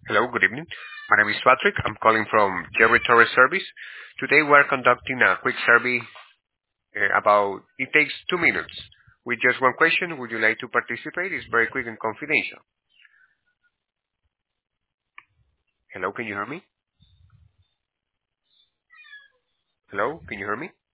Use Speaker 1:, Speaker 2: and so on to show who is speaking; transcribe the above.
Speaker 1: Hello, good evening. My name is Patrick. I'm calling from Jerry Torres Service. Today we are conducting a quick survey about, it takes 2 minutes. With just one question, would you like to participate? It's very quick and confidential. Hello, can you hear me? Hello, can you hear me?